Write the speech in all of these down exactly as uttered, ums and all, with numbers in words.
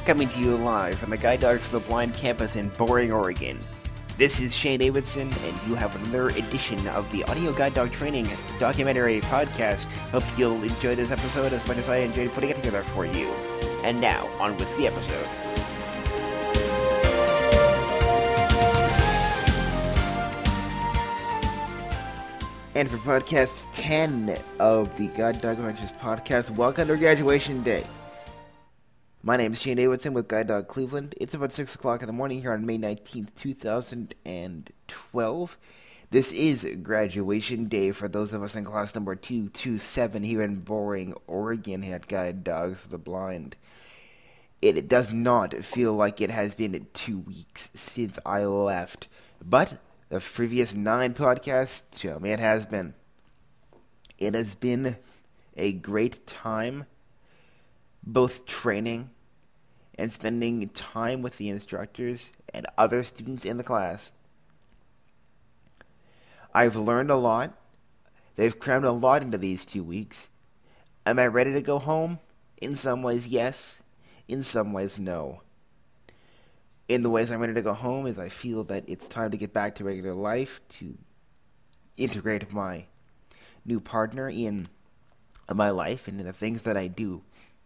coming to you live from the Guide Dogs of the Blind campus in Boring, Oregon. This is Shane Davidson, and you have another edition of the Audio Guide Dog Training Documentary Podcast. Hope you'll enjoy this episode as much as I enjoyed putting it together for you. And now, on with the episode. And for podcast ten of the Guide Dog Adventures podcast, welcome to graduation day. My name is Shane Davidson with Guide Dog Cleveland. It's about six o'clock in the morning here on May nineteenth, two thousand twelve. This is graduation day for those of us in class number two twenty-seven here in Boring, Oregon at Guide Dogs of the Blind. It does not feel like it has been two weeks since I left, but the previous nine podcasts tell me it has been. It has been a great time, both training and spending time with the instructors and other students in the class. I've learned a lot. They've crammed a lot into these two weeks. Am I ready to go home? In some ways, yes. In some ways, no. In the ways I'm ready to go home is I feel that it's time to get back to regular life, to integrate my new partner in my life and in the things that I do,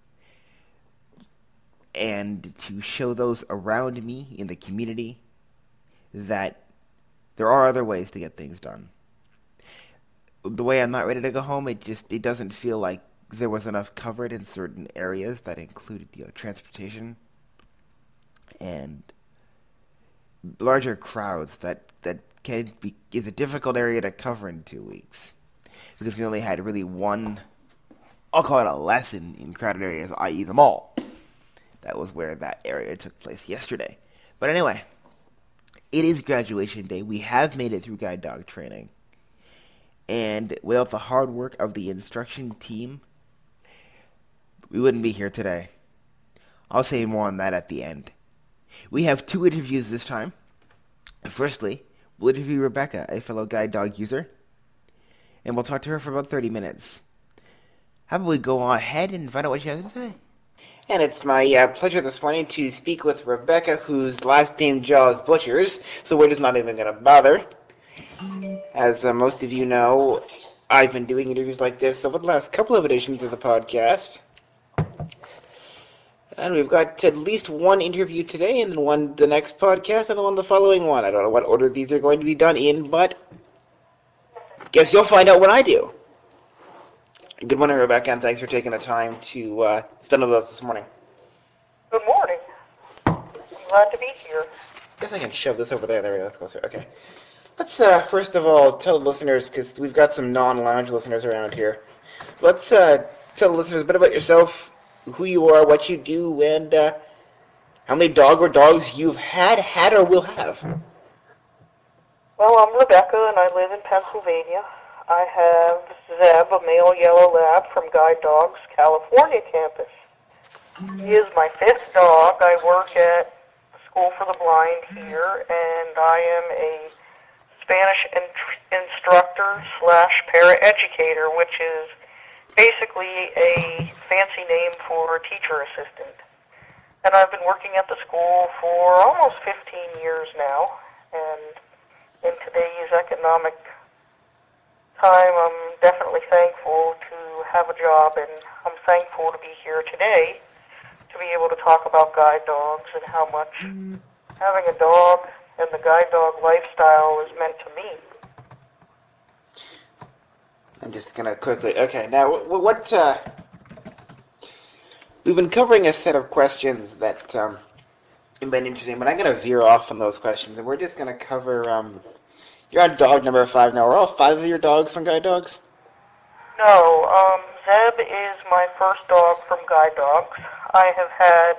and to show those around me in the community that there are other ways to get things done. The way I'm not ready to go home, it just it doesn't feel like there was enough covered in certain areas that included, you know, transportation and larger crowds. That that can be is a difficult area to cover in two weeks because we only had really one, I'll call it a lesson in crowded areas, that is the mall. That was where that area took place yesterday. But anyway, it is graduation day. We have made it through guide dog training. And without the hard work of the instruction team, we wouldn't be here today. I'll say more on that at the end. We have two interviews this time. Firstly, we'll interview Rebecca, a fellow guide dog user, and we'll talk to her for about thirty minutes. How about we go ahead and find out what she has to say? And it's my uh, pleasure this morning to speak with Rebecca, whose last name Jaws Butchers, so we're just not even going to bother. As uh, most of you know, I've been doing interviews like this over the last couple of editions of the podcast. And we've got at least one interview today, and then one the next podcast, and the one the following one. I don't know what order these are going to be done in, but guess you'll find out when I do. Good morning, Rebecca, and thanks for taking the time to uh, spend with us this morning. Good morning. Glad to be here. I guess I can shove this over there. There we go. That's closer. Okay. Let's, uh, first of all, tell the listeners, because we've got some non-lounge listeners around here. So let's uh, tell the listeners a bit about yourself, who you are, what you do, and uh, how many dog or dogs you've had, had, or will have. Well, I'm Rebecca, and I live in Pennsylvania. I have Zeb, a male yellow lab from Guide Dogs California campus. He is my fifth dog. I work at the School for the Blind here, and I am a Spanish in- instructor slash paraeducator, which is basically a fancy name for a teacher assistant. And I've been working at the school for almost fifteen years now, and in today's economic time, I'm definitely thankful to have a job, and I'm thankful to be here today to be able to talk about guide dogs and how much having a dog and the guide dog lifestyle is meant to me. I'm just going to quickly, okay, now what, what uh, we've been covering a set of questions that um, have been interesting, but I'm going to veer off on those questions, and we're just going to cover, um, you're on dog number five now. Are all five of your dogs from Guide Dogs? No, um, Zeb is my first dog from Guide Dogs. I have had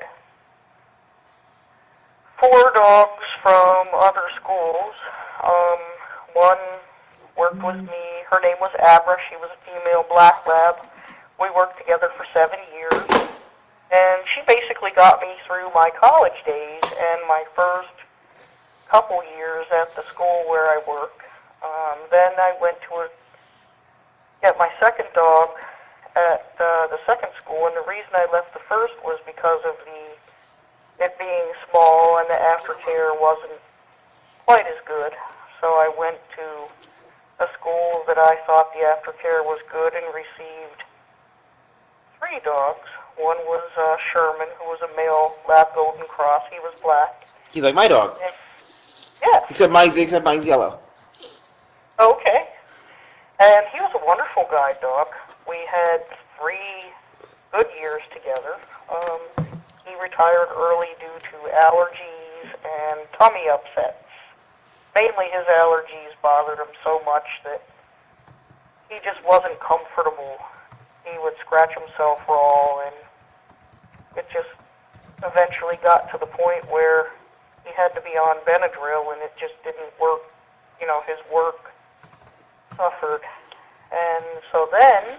four dogs from other schools. Um, one worked with me. Her name was Abra. She was a female black lab. We worked together for seven years. And she basically got me through my college days and my first couple years at the school where I work. Um, then I went to a, get my second dog at uh, the second school, and the reason I left the first was because of the it being small and the aftercare wasn't quite as good. So I went to a school that I thought the aftercare was good and received three dogs. One was uh, Sherman, who was a male lab golden cross. He was black. He's like my dog. And, yes. Except mine's except mine's yellow. Okay. And he was a wonderful guide dog. We had three good years together. Um, he retired early due to allergies and tummy upsets. Mainly his allergies bothered him so much that he just wasn't comfortable. He would scratch himself raw, and it just eventually got to the point where he had to be on Benadryl, and it just didn't work. You know, his work suffered. And so then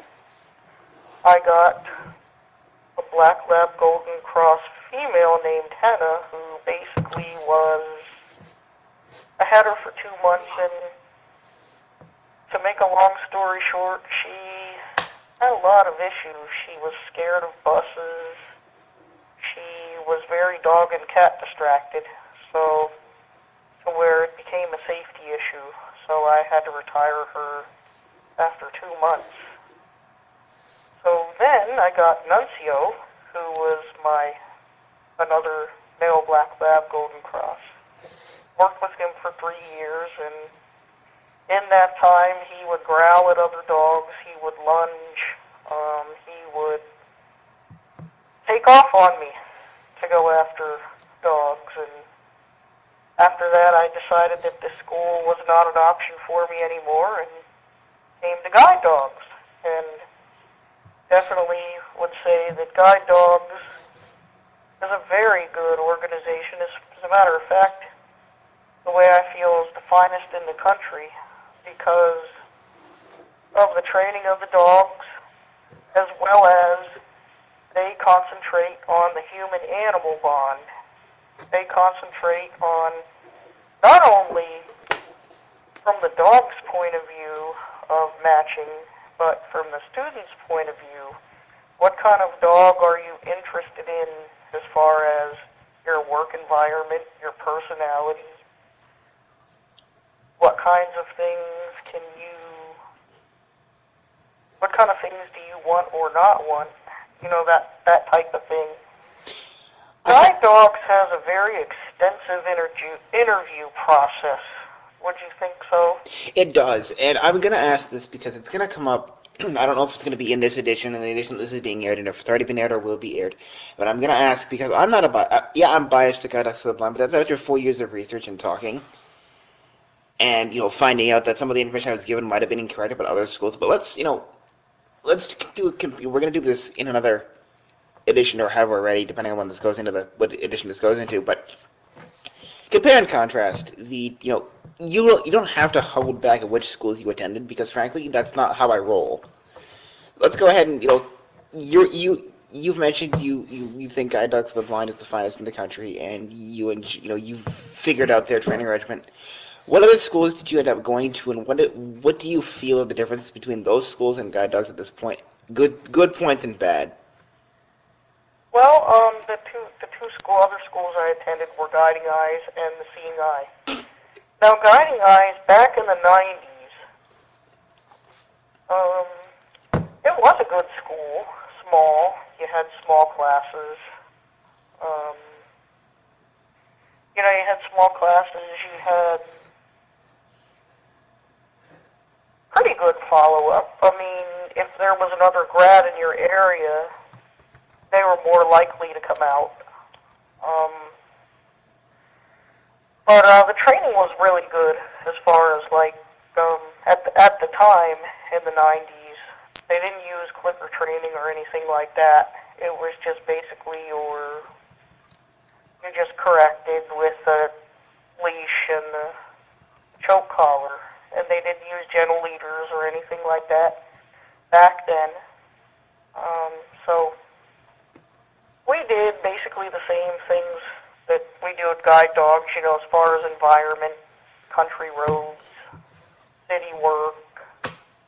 I got a black lab golden cross female named Hannah, who basically was, I had her for two months, and to make a long story short, she had a lot of issues. She was scared of buses. She was very dog and cat distracted, so to where it became a safety issue. So I had to retire her after two months. So then I got Nuncio, who was my another male black lab golden cross. Worked with him for three years, and in that time he would growl at other dogs, he would lunge, um, he would take off on me to go after dogs. And after that I decided that this school was not an option for me anymore and came to guide dogs. And definitely would say that Guide Dogs is a very good organization. As, as a matter of fact, the way I feel is the finest in the country because of the training of the dogs, as well as they concentrate on the human-animal bond. They concentrate on not only from the dog's point of view of matching, but from the student's point of view, what kind of dog are you interested in as far as your work environment, your personality? What kinds of things can you, what kind of things do you want or not want? You know, that, that type of thing. Guide Dogs has a very extensive interview, interview process. Would you think so? It does, and I'm going to ask this because it's going to come up. I don't know if it's going to be in this edition, and the edition this is being aired, and if it's already been aired or will be aired. But I'm going to ask because I'm not a bi- uh, yeah, I'm biased to Guide Dogs to the Blind, but that's after four years of research and talking, and you know, finding out that some of the information I was given might have been incorrect about other schools. But let's, you know, let's do. A, we're going to do this in another edition or however we're ready, depending on when this goes into the what edition this goes into. But compare and contrast the, you know. You don't, you don't have to hold back at which schools you attended because, frankly, that's not how I roll. Let's go ahead and, you know, you you you've mentioned you, you, you think Guide Dogs to the Blind is the finest in the country, and you and you know you've figured out their training regimen. What other schools did you end up going to, and what do, what do you feel are the differences between those schools and Guide Dogs at this point? Good good points and bad. Well, um, the two the two school other schools I attended were Guiding Eyes and the Seeing Eye. Now, Guiding Eyes, back in the nineties, um, it was a good school, small. You had small classes. Um, you know, you had small classes. You had pretty good follow-up. I mean, if there was another grad in your area, they were more likely to come out. Um, But uh, the training was really good as far as, like, um, at, the, at the time in the nineties, they didn't use clicker training or anything like that. It was just basically your, you're just corrected with a leash and the choke collar. And they didn't use gentle leaders or anything like that back then. Um, so we did basically the same things that we do at Guide Dogs, you know, as far as environment, country roads, city work.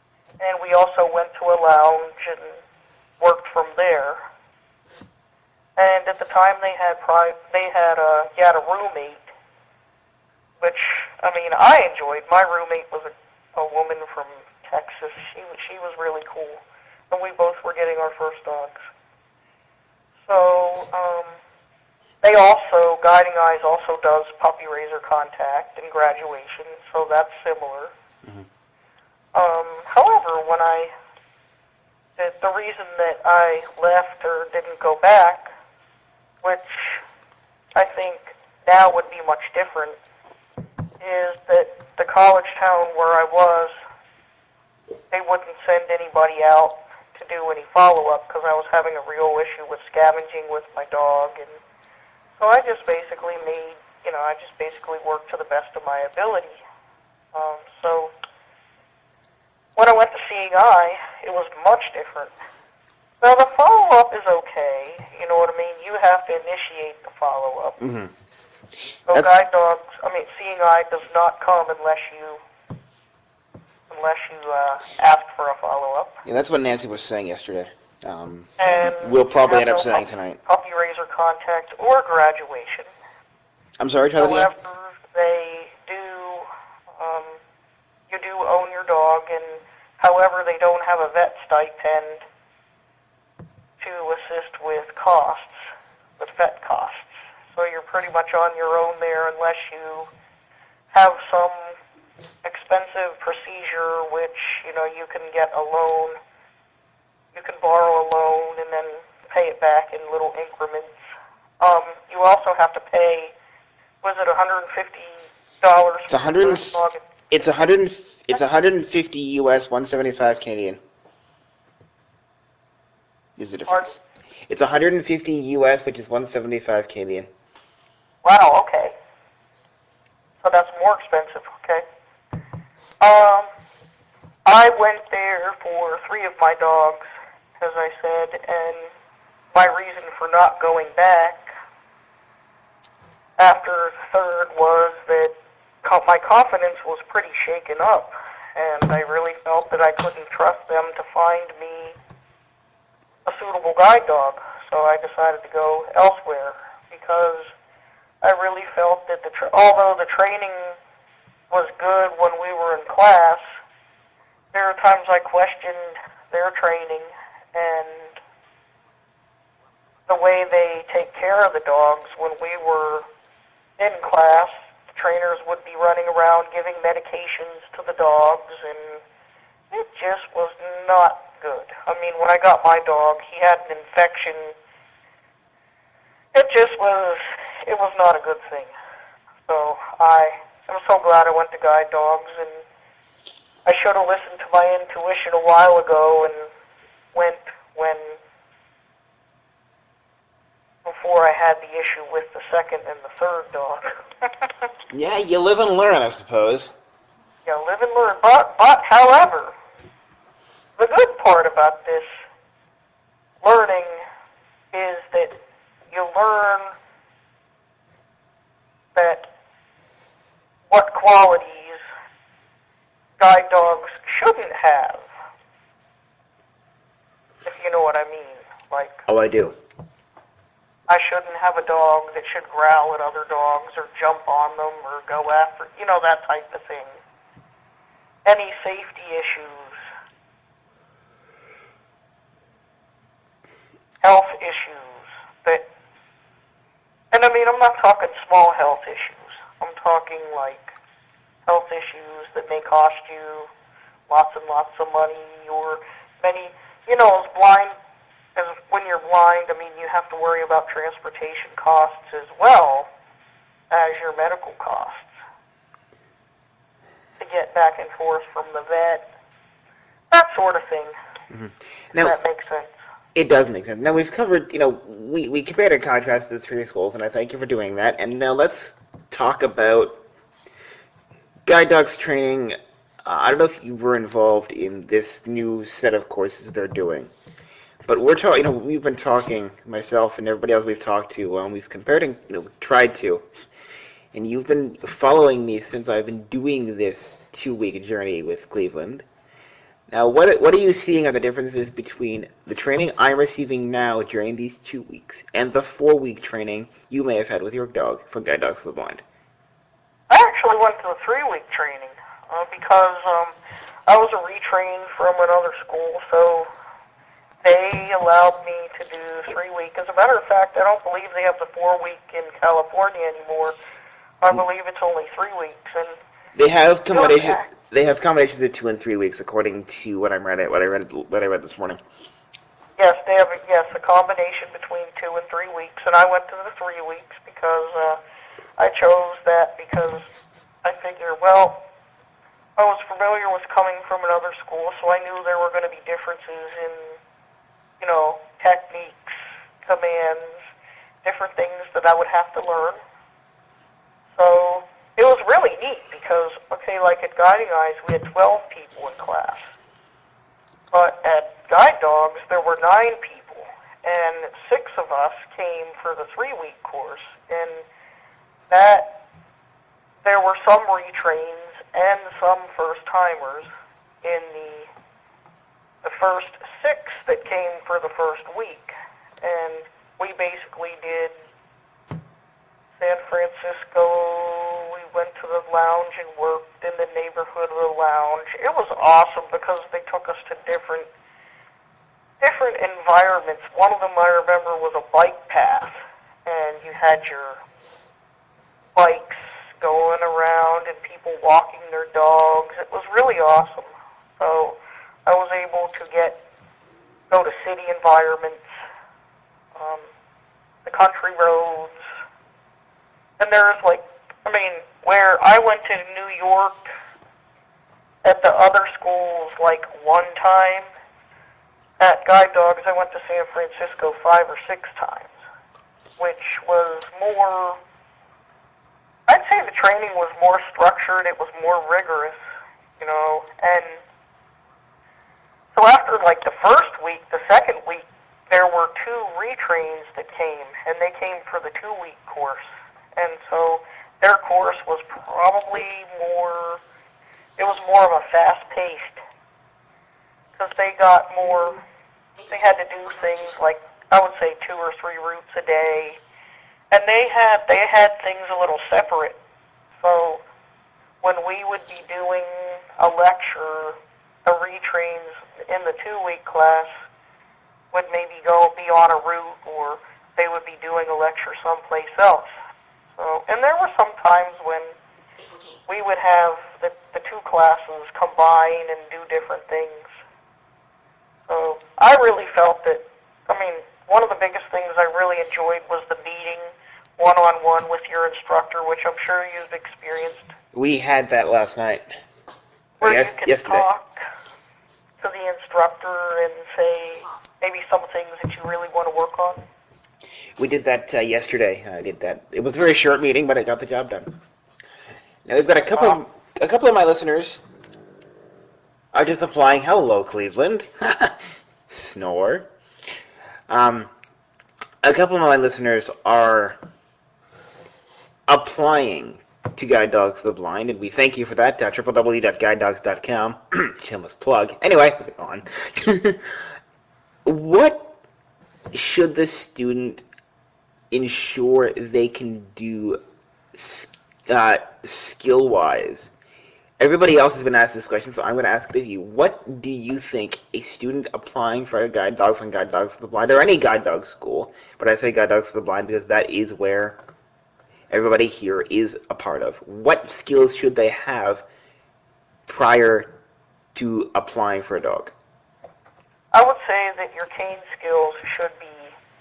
And we also went to a lounge and worked from there. And at the time, they had pri- they had a he had a roommate, which I mean I enjoyed. My roommate was a, a woman from Texas. She she was really cool, and we both were getting our first dogs. So um, they also Guiding Eyes also does puppy raiser contact and graduation, so that's similar. Mm-hmm. Um, however, when I the, the reason that I left or didn't go back, which I think now would be much different, is that the college town where I was, they wouldn't send anybody out to do any follow-up because I was having a real issue with scavenging with my dog, and so I just basically made, you know, I just basically worked to the best of my ability. Um, so when I went to Seeing Eye, it was much different. Now, the follow-up is okay, you know what I mean? You have to initiate the follow-up. Mm-hmm. So That's... Guide Dogs, I mean, Seeing Eye does not come unless you, unless you uh, ask for a follow-up. Yeah, that's what Nancy was saying yesterday. Um, and we'll probably end up no saying puppy, tonight. Puppy raiser contact or graduation. I'm sorry, try that again? However, they do, um, you do own your dog, and however, they don't have a vet stipend to assist with costs, with vet costs. So you're pretty much on your own there unless you have some expensive procedure which, you know, you can get a loan, you can borrow a loan and then pay it back in little increments. Um, you also have to pay, was it one hundred fifty dollars? It's one hundred. It's one hundred. It's one hundred fifty U S, one seventy-five Canadian. Is the difference? Pardon? It's one hundred fifty U S, which is one seventy-five Canadian. Wow. Okay. So that's more expensive. Okay. Um, I went there for three of my dogs, as I said, and my reason for not going back after the third was that my confidence was pretty shaken up, and I really felt that I couldn't trust them to find me a suitable guide dog. So I decided to go elsewhere because I really felt that the tra- although the training was good when we were in class, there are times I questioned their training and the way they take care of the dogs. When we were in class, the trainers would be running around giving medications to the dogs, and it just was not good. I mean, when I got my dog, he had an infection. It just was, it was not a good thing. So I am so glad I went to Guide Dogs, and I should have listened to my intuition a while ago and went when, before I had the issue with the second and the third dog. Yeah, you live and learn, I suppose. Yeah, live and learn. But, but, however, the good part about this learning is that you learn that what qualities guide dogs shouldn't have, if you know what I mean. Like, oh, I do. I shouldn't have a dog that should growl at other dogs or jump on them or go after, you know, that type of thing. Any safety issues, health issues that, and I mean, I'm not talking small health issues. I'm talking like health issues that may cost you lots and lots of money, or many, you know, as blind, as when you're blind, I mean, you have to worry about transportation costs as well as your medical costs to get back and forth from the vet, that sort of thing. Mm-hmm. Now, that makes sense. It does make sense. Now, we've covered, you know, we, we compared and contrasted the three schools, and I thank you for doing that. And now let's talk about guide dogs training. Uh, I don't know if you were involved in this new set of courses they're doing, but we're talking, you know, we've been talking, myself and everybody else we've talked to, um, we've compared and, you know, tried to, and you've been following me since I've been doing this two-week journey with Cleveland. Now, what what are you seeing are the differences between the training I'm receiving now during these two weeks and the four-week training you may have had with your dog for Guide Dogs for the Blind? I actually went to the three-week training uh, because um, I was a retrain from another school, so they allowed me to do three-week. As a matter of fact, I don't believe they have the four-week in California anymore. I believe it's only three weeks. And They have combination. Okay. They have combinations of two and three weeks, according to what I'm read. What I read. What I read this morning. Yes, they have a, yes, a combination between two and three weeks, and I went to the three weeks because uh, I chose that because I figured, well, I was familiar with coming from another school, so I knew there were going to be differences in, you know, techniques, commands, different things that I would have to learn. So it was really neat because, okay, like at Guiding Eyes, we had twelve people in class. But at Guide Dogs, there were nine people, and six of us came for the three-week course. And that there were some retrains and some first-timers in the the first six that came for the first week. And we basically did San Francisco. We went to the lounge and worked in the neighborhood of the lounge. It was awesome because they took us to different different environments. One of them I remember was a bike path, and you had your bikes going around and people walking their dogs. It was really awesome. So I was able to get go to city environments, um, the country roads. And there's like, I mean, where I went to New York at the other schools like one time, at Guide Dogs I went to San Francisco five or six times, which was more, I'd say the training was more structured, it was more rigorous, you know, and so after like the first week, the second week, there were two retrains that came, and they came for the two-week course. And so their course was probably more, it was more of a fast-paced, because they got more, they had to do things like, I would say two or three routes a day, and they had, they had things a little separate. So when we would be doing a lecture, a retrains in the two-week class would maybe go be on a route, or they would be doing a lecture someplace else. So, and there were some times when we would have the, the two classes combine and do different things. So I really felt that, I mean, one of the biggest things I really enjoyed was the meeting one-on-one with your instructor, which I'm sure you've experienced. We had that last night. Where yes, you can yesterday. talk to the instructor and say maybe some things that you really want to work on. We did that uh, yesterday. I did that. It was a very short meeting, but it got the job done. Now we've got a couple of a couple of my listeners are just applying. Hello, Cleveland. Snore. Um, a couple of my listeners are applying to Guide Dogs to the Blind, and we thank you for that. Uh, w w w dot guide dogs dot com. Shameless plug. Anyway, moving on. What should the student ensure they can do uh, skill-wise? Everybody else has been asked this question, so I'm going to ask it of you. What do you think a student applying for a guide dog from Guide Dogs to the Blind, or any guide dog school, but I say Guide Dogs to the Blind because that is where everybody here is a part of. What skills should they have prior to applying for a dog? I would say that your cane skills should be,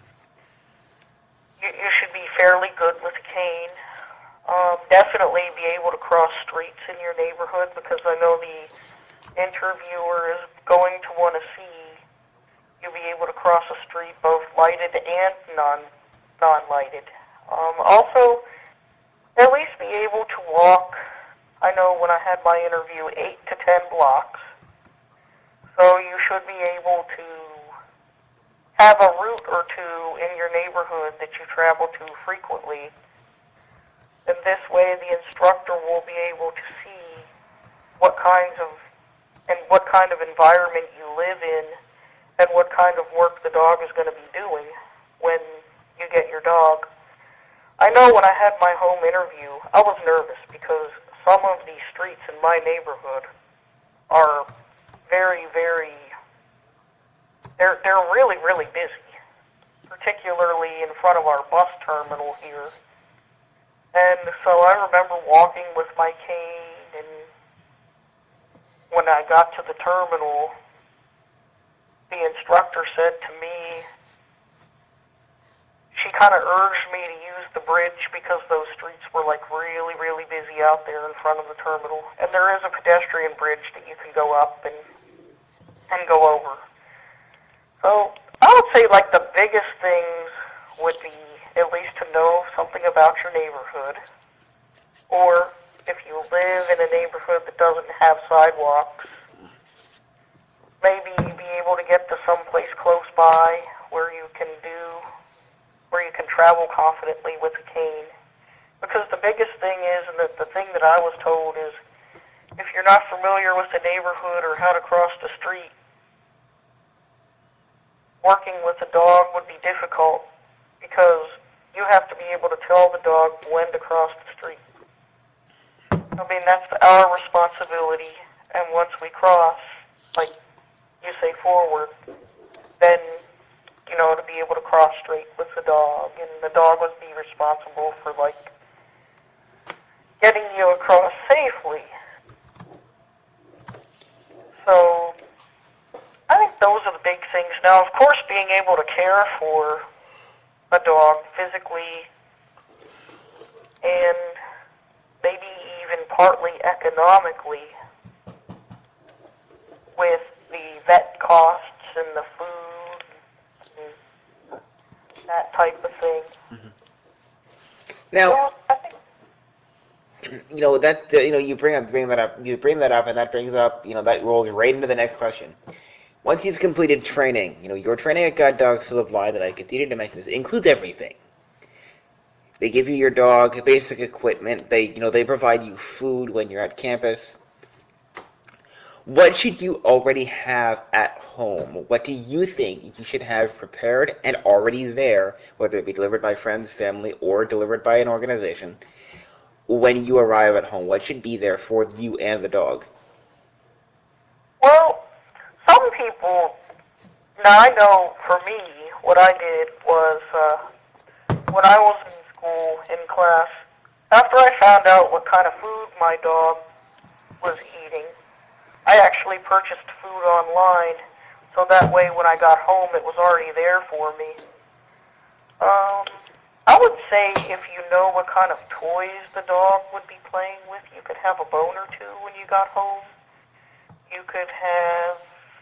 you, you should be fairly good with a cane. Um, definitely be able to cross streets in your neighborhood, because I know the interviewer is going to want to see you be able to cross a street, both lighted and non, non-lighted. Um, also, at least be able to walk, I know when I had my interview, eight to ten blocks. So you should be able to have a route or two in your neighborhood that you travel to frequently. And this way the instructor will be able to see what kinds of and what kind of environment you live in and what kind of work the dog is going to be doing when you get your dog. I know when I had my home interview, I was nervous because some of the streets in my neighborhood are very, very, they're, they're really, really busy, particularly in front of our bus terminal here. And so I remember walking with my cane, and when I got to the terminal, the instructor said to me, she kind of urged me to use the bridge because those streets were like really, really busy out there in front of the terminal. And there is a pedestrian bridge that you can go up and and go over. So I would say like the biggest things would be at least to know something about your neighborhood, or if you live in a neighborhood that doesn't have sidewalks, maybe be able to get to some place close by where you can do, where you can travel confidently with a cane. Because the biggest thing is, and the, the thing that I was told is, if you're not familiar with the neighborhood or how to cross the street, working with a dog would be difficult because you have to be able to tell the dog when to cross the street. I mean, that's our responsibility, and once we cross, like you say, forward, then, you know, to be able to cross straight with the dog, and the dog would be responsible for, like, getting you across safely. So, I think those are the big things. Now, of course, being able to care for a dog physically and maybe even partly economically with the vet costs and the food and that type of thing. Mm-hmm. Now, well, I think, you know that uh, you know you bring up bring that up you bring that up and that brings up you know that rolls right into the next question. Once you've completed training, you know your training at Guide Dogs for the Blind, that I continue to mention, this includes everything. They give you your dog basic equipment. They you know they provide you food when you're at campus. What should you already have at home? What do you think you should have prepared and already there, whether it be delivered by friends, family, or delivered by an organization, when you arrive at home? What should be there for you and the dog? well, some people, now I know for me, what I did was, uh, when I was in school, in class, after I found out what kind of food my dog was eating, I actually purchased food online, so that way when I got home it was already there for me. Um, I would say if you know what kind of toys the dog would be playing with, you could have a bone or two when you got home. You could have,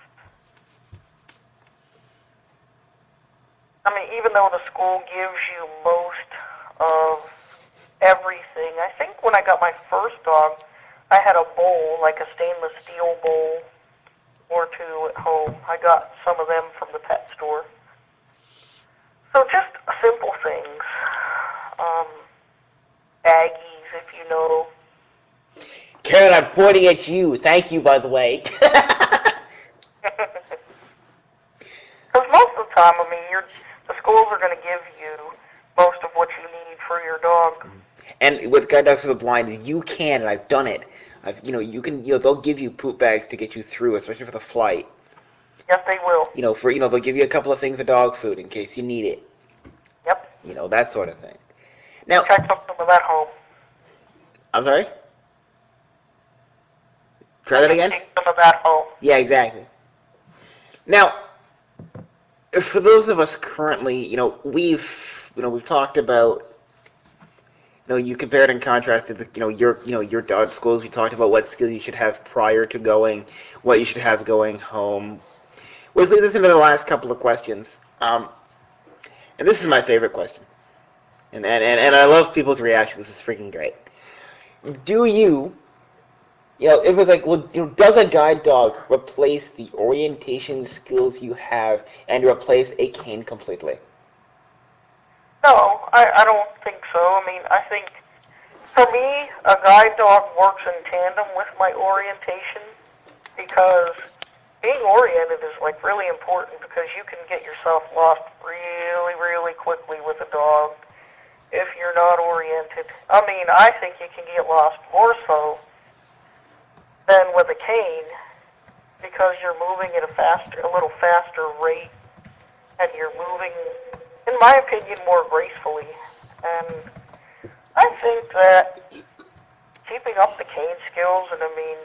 I mean, even though the school gives you most of everything, I think when I got my first dog, I had a bowl, like a stainless steel bowl or two at home. I got some of them from the pet store. So just simple things. Um, baggies, if you know. Karen, I'm pointing at you. Thank you, by the way. Because most of the time, I mean, you're, the schools are going to give you most of what you need for your dog. And with Guide Dogs for the Blind, you can, and I've done it. I've, you know, you can, you know, they'll give you poop bags to get you through, especially for the flight. Yes, they will. You know, for you know, they'll give you a couple of things of dog food in case you need it. Yep. You know, that sort of thing. Now, check something with that home. I'm sorry. Try that again. Take some of that home. Yeah, exactly. Now, for those of us currently, you know, we've, you know, we've talked about. You know, you compared and contrasted, the, you know, your, you know, your dog schools. We talked about what skills you should have prior to going, what you should have going home. Which leads us into the last couple of questions. Um, and this is my favorite question. And, and, and, and I love people's reaction. This is freaking great. Do you, you know, it was like, well, you know, does a guide dog replace the orientation skills you have and replace a cane completely? No, I, I don't think so. I mean, I think, for me, a guide dog works in tandem with my orientation, because being oriented is like really important because you can get yourself lost really, really quickly with a dog if you're not oriented. I mean, I think you can get lost more so than with a cane because you're moving at a faster, a little faster rate, and you're moving, in my opinion, more gracefully. And I think that keeping up the cane skills, and I mean,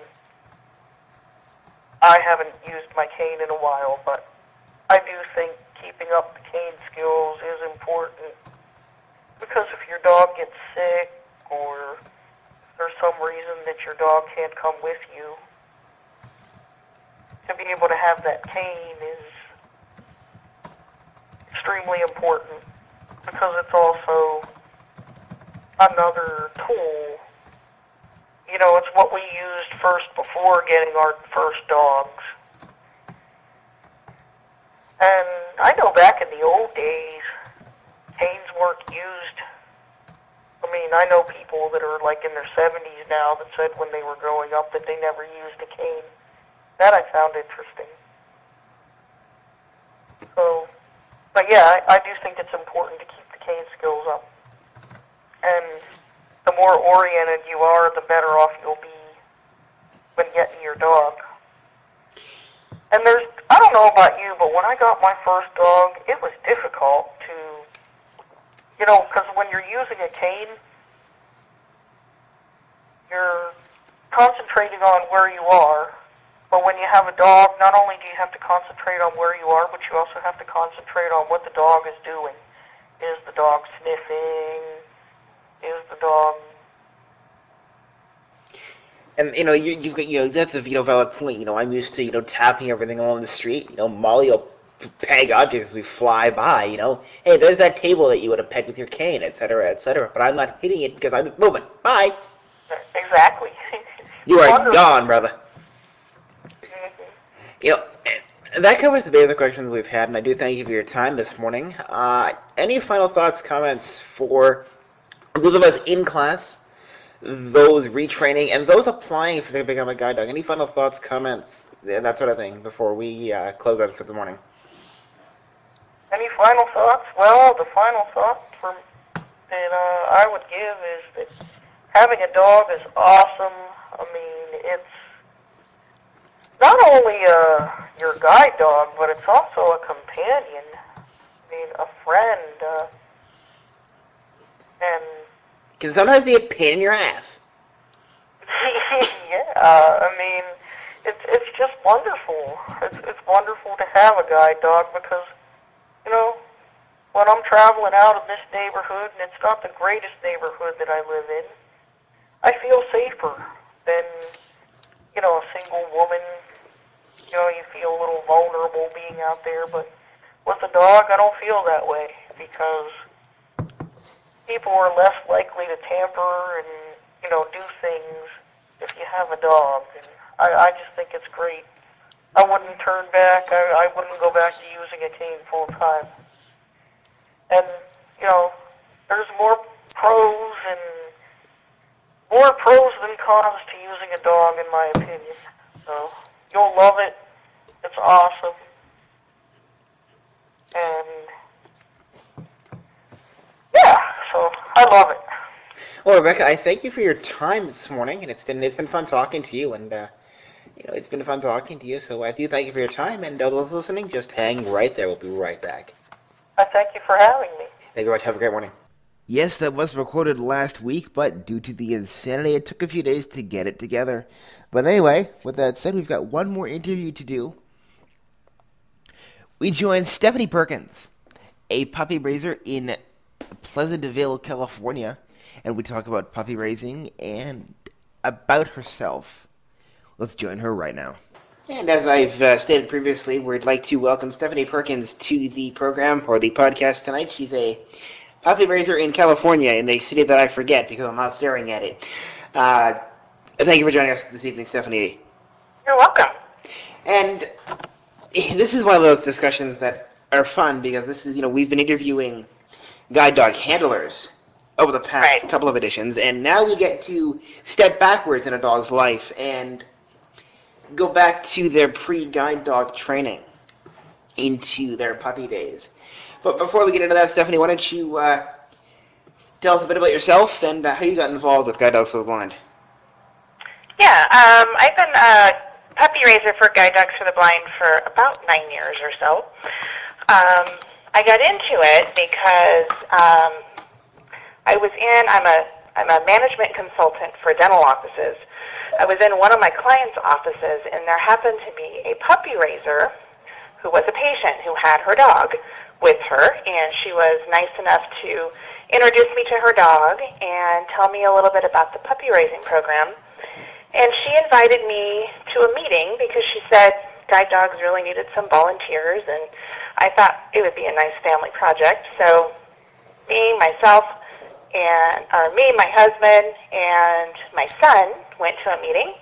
I haven't used my cane in a while, but I do think keeping up the cane skills is important because if your dog gets sick or if there's some reason that your dog can't come with you, to be able to have that cane is extremely important because it's also another tool. You know, it's what we used first before getting our first dogs. And I know back in the old days, canes weren't used. I mean, I know people that are like in their seventies now that said when they were growing up that they never used a cane. That I found interesting. So, but yeah, I, I do think it's important to keep the cane skills up. And the more oriented you are, the better off you'll be when getting your dog. And there's, I don't know about you, but when I got my first dog, it was difficult to, you know, because when you're using a cane, you're concentrating on where you are. But when you have a dog, not only do you have to concentrate on where you are, but you also have to concentrate on what the dog is doing. Is the dog sniffing? Is the dog... And, you know, you, you, you know, that's a you know, valid point. You know, I'm used to, you know, tapping everything along the street. You know, Molly will peg objects as we fly by, you know. Hey, there's that table that you would have pegged with your cane, et cetera, et cetera. But I'm not hitting it because I'm moving. Bye. Exactly. You are gone, brother. You know, that covers the basic questions we've had, and I do thank you for your time this morning. Uh, any final thoughts, comments for those of us in class, those retraining, and those applying for to become a guide dog? Any final thoughts, comments, that sort of thing before we uh, close out for the morning? Any final thoughts? Well, the final thought for, that uh, I would give is that having a dog is awesome. I mean, it's not only uh, your guide dog, but it's also a companion. I mean, a friend. Uh, and can sometimes be a pain in your ass. yeah, I mean, it's it's just wonderful. It's it's wonderful to have a guide dog because, you know, when I'm traveling out of this neighborhood, and it's not the greatest neighborhood that I live in, I feel safer than, you know, a single woman. You know, you feel a little vulnerable being out there, but with a dog, I don't feel that way because people are less likely to tamper and, you know, do things if you have a dog. And I, I just think it's great. I wouldn't turn back. I, I wouldn't go back to using a cane full time. And, you know, there's more pros and more pros than cons to using a dog, in my opinion. So you'll love it. It's awesome. And yeah, so I love it. Well, Rebecca, I thank you for your time this morning, and it's been it's been fun talking to you, and uh, you know it's been fun talking to you. So I do thank you for your time, and uh, those listening, just hang right there. We'll be right back. I thank you for having me. Thank you very much. Have a great morning. Yes, that was recorded last week, but due to the insanity, it took a few days to get it together. But anyway, with that said, we've got one more interview to do. We joined Stephanie Perkins, a puppy raiser in Pleasantville, California, and we talk about puppy raising and about herself. Let's join her right now. And as I've uh, stated previously, we'd like to welcome Stephanie Perkins to the program, or the podcast tonight. She's a puppy raiser in California, in the city that I forget because I'm not staring at it. Uh, thank you for joining us this evening, Stephanie. You're welcome. And this is one of those discussions that are fun because this is, you know, we've been interviewing guide dog handlers over the past right. couple of editions, and now we get to step backwards in a dog's life and go back to their pre-guide dog training into their puppy days. But before we get into that, Stephanie, why don't you uh, tell us a bit about yourself and uh, how you got involved with Guide Dogs for the Blind? Yeah, um, I've been a puppy raiser for Guide Dogs for the Blind for about nine years or so. Um, I got into it because um, I was in, I'm a, I'm a management consultant for dental offices. I was in one of my clients' offices, and there happened to be a puppy raiser who was a patient who had her dog with her, and she was nice enough to introduce me to her dog and tell me a little bit about the puppy raising program. And she invited me to a meeting because she said Guide Dogs really needed some volunteers, and I thought it would be a nice family project. So me, myself, and or me, my husband, and my son went to a meeting,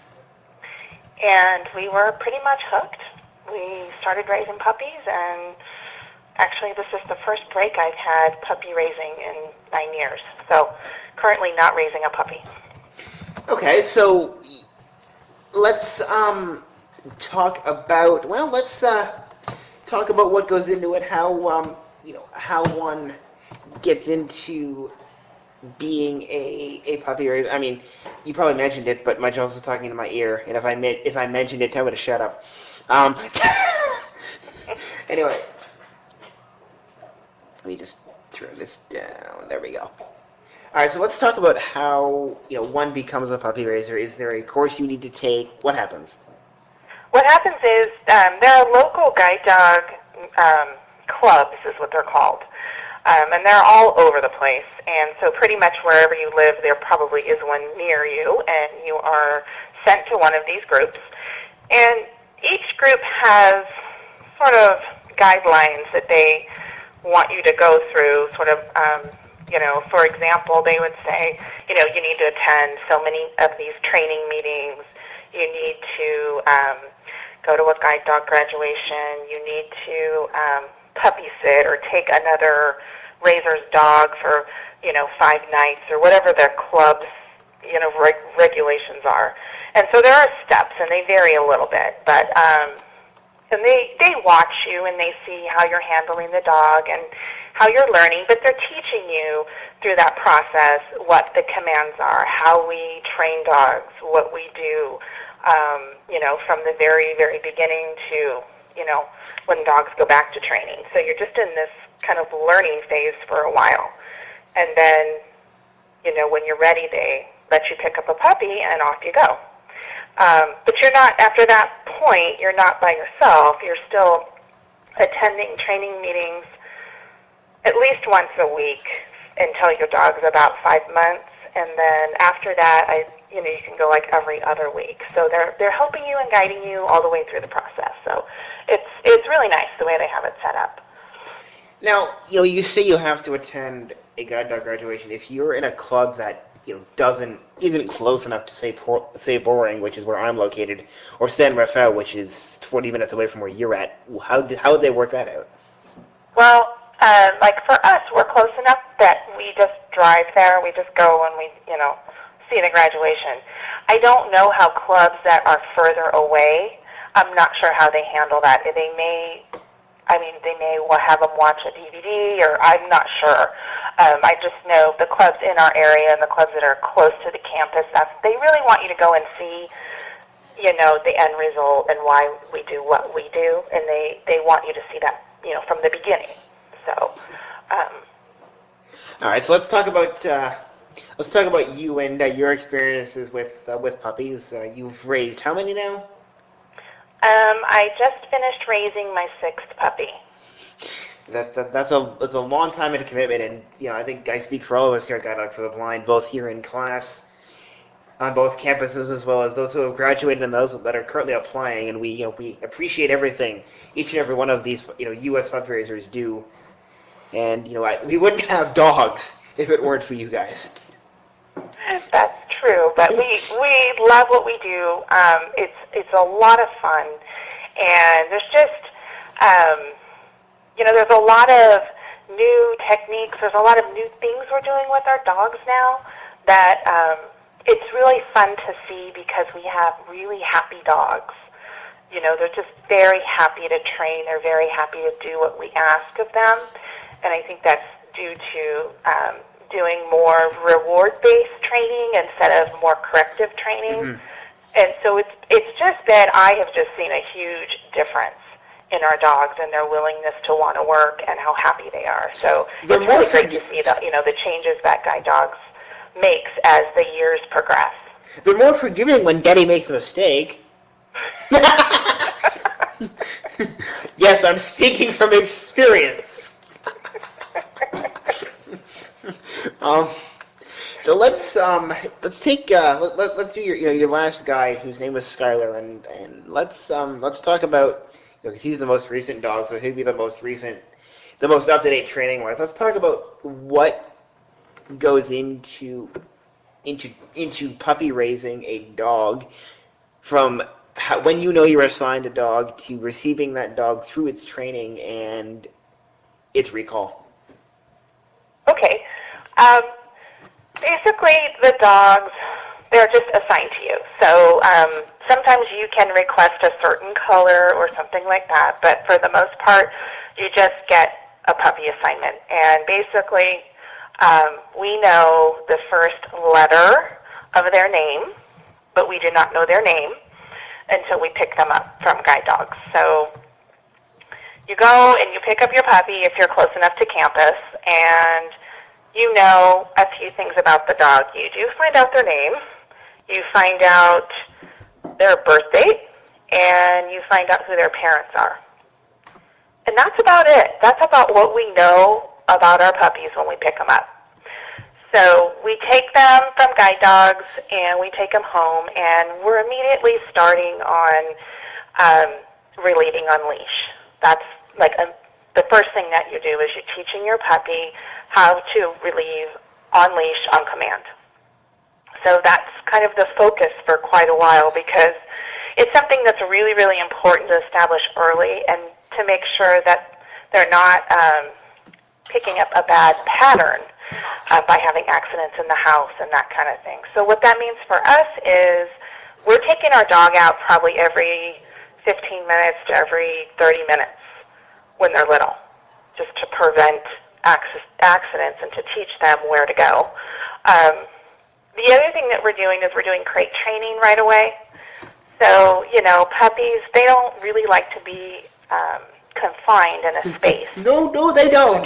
and we were pretty much hooked. We started raising puppies, and actually this is the first break I've had puppy raising in nine years. So currently not raising a puppy. Okay, so let's um, talk about, well, let's uh, talk about what goes into it, how, um, you know, how one gets into being a, a puppy raiser. I mean, you probably mentioned it, but my Jones was talking into my ear, and if I me- if I mentioned it, tell me to shut up. Um, anyway, let me just turn this down. There we go. All right, so let's talk about how, you know, one becomes a puppy raiser. Is there a course you need to take? What happens? What happens is um, there are local guide dog um, clubs, is what they're called. Um, and they're all over the place, and so pretty much wherever you live, there probably is one near you, and you are sent to one of these groups. And each group has sort of guidelines that they want you to go through, sort of, um, you know, for example, they would say, you know, you need to attend so many of these training meetings, you need to um, go to a guide dog graduation, you need to um, puppy sit or take another raiser's dog for, you know, five nights or whatever their club's, you know, reg- regulations are. And so there are steps, and they vary a little bit, but um, and they, they watch you and they see how you're handling the dog and how you're learning, but they're teaching you through that process what the commands are, how we train dogs, what we do, um, you know, from the very, very beginning to, you know, when dogs go back to training. So you're just in this kind of learning phase for a while. And then, you know, when you're ready, they let you pick up a puppy and off you go. Um, but you're not, after that point, you're not by yourself. You're still attending training meetings at least once a week until your dog's about five months. And then after that, I, you know, you can go like every other week. So they're they're helping you and guiding you all the way through the process. So it's it's really nice the way they have it set up. Now, you know, you say you have to attend a guide dog graduation. If you're in a club that, you know, doesn't isn't close enough to say por- say Boring, which is where I'm located, or San Rafael, which is forty minutes away from where you're at, how did how did they work that out? Well, uh, like for us, we're close enough that we just drive there. We just go and we, you know, see the graduation. I don't know how clubs that are further away, I'm not sure how they handle that. They may, I mean, they may have them watch a D V D, or I'm not sure. Um, I just know the clubs in our area and the clubs that are close to the campus, that's, they really want you to go and see, you know, the end result and why we do what we do, and they, they want you to see that, you know, from the beginning. So, um, all right. So let's talk about uh, let's talk about you and uh, your experiences with uh, with puppies. Uh, you've raised how many now? Um, I just finished raising my sixth puppy. That, that that's a that's a long time and a commitment, and you know I think I speak for all of us here at Guide Dogs for the Blind, both here in class, on both campuses, as well as those who have graduated and those that are currently applying. And we you know we appreciate everything each and every one of these you know U S puppy raisers do. And, you know, I, we wouldn't have dogs if it weren't for you guys. That's true, but we, we love what we do. Um, it's it's a lot of fun, and there's just, um, you know, there's a lot of new techniques. There's a lot of new things we're doing with our dogs now that, um, it's really fun to see because we have really happy dogs. You know, they're just very happy to train. They're very happy to do what we ask of them. And I think that's due to um, doing more reward-based training instead of more corrective training. Mm-hmm. And so it's it's just that I have just seen a huge difference in our dogs and their willingness to want to work and how happy they are. So They're it's really great to see the, you know, the changes that Guide Dogs makes as the years progress. They're more forgiving when Daddy makes a mistake. Yes, I'm speaking from experience. um, so let's um, let's take uh, let, let, let's do your you know your last guy whose name was Skylar, and and let's um, let's talk about, you know, 'cause he's the most recent dog, so he'd be the most recent, the most up to date training wise. Let's talk about what goes into into into puppy raising a dog, from how, when you know you're assigned a dog to receiving that dog through its training and its recall. Okay. Um, basically, the dogs, they're just assigned to you. So um, sometimes you can request a certain color or something like that, but for the most part, you just get a puppy assignment. And basically, um, we know the first letter of their name, but we do not know their name until we pick them up from Guide Dogs. So you go and you pick up your puppy if you're close enough to campus, and you know a few things about the dog. You do find out their name, you find out their birth date, and you find out who their parents are. And that's about it. That's about what we know about our puppies when we pick them up. So we take them from Guide Dogs and we take them home, and we're immediately starting on um, relieving on leash. That's like a, the first thing that you do is you're teaching your puppy how to relieve on leash on command. So that's kind of the focus for quite a while, because it's something that's really, really important to establish early and to make sure that they're not um, picking up a bad pattern uh, by having accidents in the house and that kind of thing. So what that means for us is we're taking our dog out probably every fifteen minutes to every thirty minutes when they're little, just to prevent accidents and to teach them where to go. Um, the other thing that we're doing is we're doing crate training right away. So, you know, puppies, they don't really like to be um, confined in a space. No, no, they don't.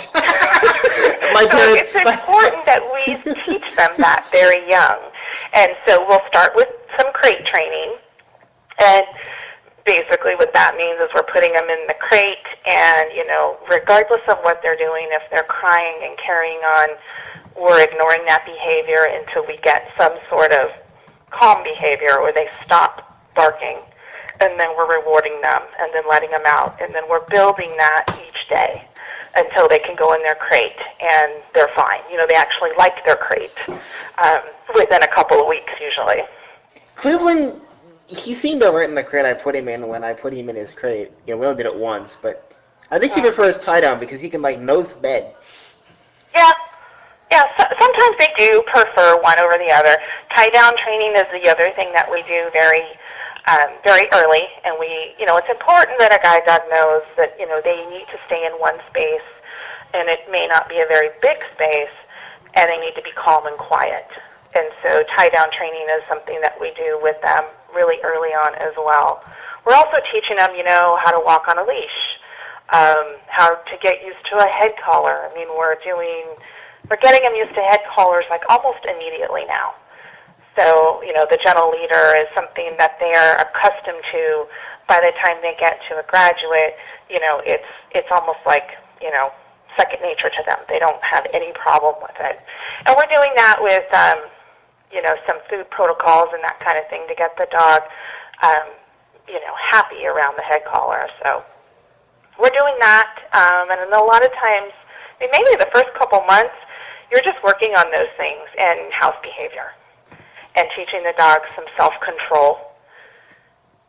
My so parents, it's important that we teach them that very young. And so we'll start with some crate training. And basically what that means is we're putting them in the crate, and, you know, regardless of what they're doing, if they're crying and carrying on, we're ignoring that behavior until we get some sort of calm behavior where they stop barking, and then we're rewarding them and then letting them out, and then we're building that each day until they can go in their crate and they're fine. You know, they actually like their crate um, within a couple of weeks usually. Cleveland, he seemed all right in the crate I put him in when I put him in his crate. You know, we only did it once, but I think he prefers tie down because he can, like, nose the bed. Yeah. Yeah, so, sometimes they do prefer one over the other. Tie-down training is the other thing that we do very um, very early, and we, you know, it's important that a guide dog knows that, you know, they need to stay in one space, and it may not be a very big space, and they need to be calm and quiet. And so tie-down training is something that we do with them really early on as well. We're also teaching them, you know, how to walk on a leash, um, how to get used to a head collar. I mean, we're doing... We're getting them used to head collars like almost immediately now. So, you know, the gentle leader is something that they're accustomed to. By the time they get to a graduate, you know, it's it's almost like, you know, second nature to them. They don't have any problem with it. And we're doing that with, um, you know, some food protocols and that kind of thing to get the dog, um, you know, happy around the head collar. So we're doing that, um, and a lot of times, I mean, maybe the first couple months, you're just working on those things and house behavior and teaching the dog some self-control.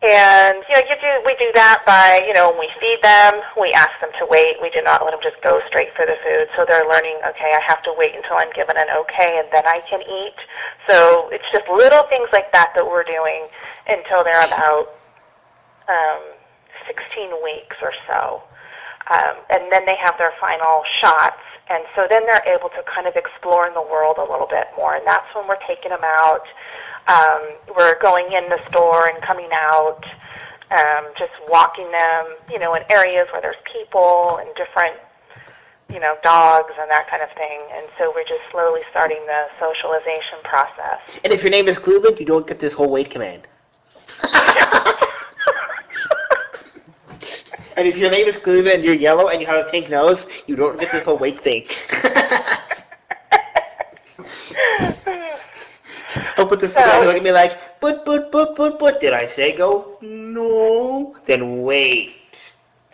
And, you know, you do, we do that by, you know, when we feed them, we ask them to wait. We do not let them just go straight for the food. So they're learning, okay, I have to wait until I'm given an okay, and then I can eat. So it's just little things like that that we're doing until they're about um, sixteen weeks or so. Um, and then they have their final shots. And so then they're able to kind of explore in the world a little bit more. And that's when we're taking them out. Um, we're going in the store and coming out, um, just walking them, you know, in areas where there's people and different, you know, dogs and that kind of thing. And so we're just slowly starting the socialization process. And if your name is Cleveland, you don't get this whole weight command. And if your name is Cleveland and you're yellow and you have a pink nose, you don't get this whole weight thing. Oh, but the so, look at me like, but, but, but, but, but, did I say go? No. Then wait.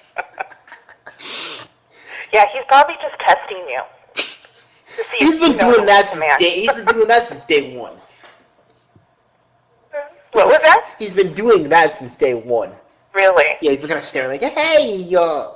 Yeah, he's probably just testing you. To see he's if been you doing that since day. He's been doing that since day one. What was that? He's been doing that since day one. Really? Yeah, he's been kind of staring like, hey, yo.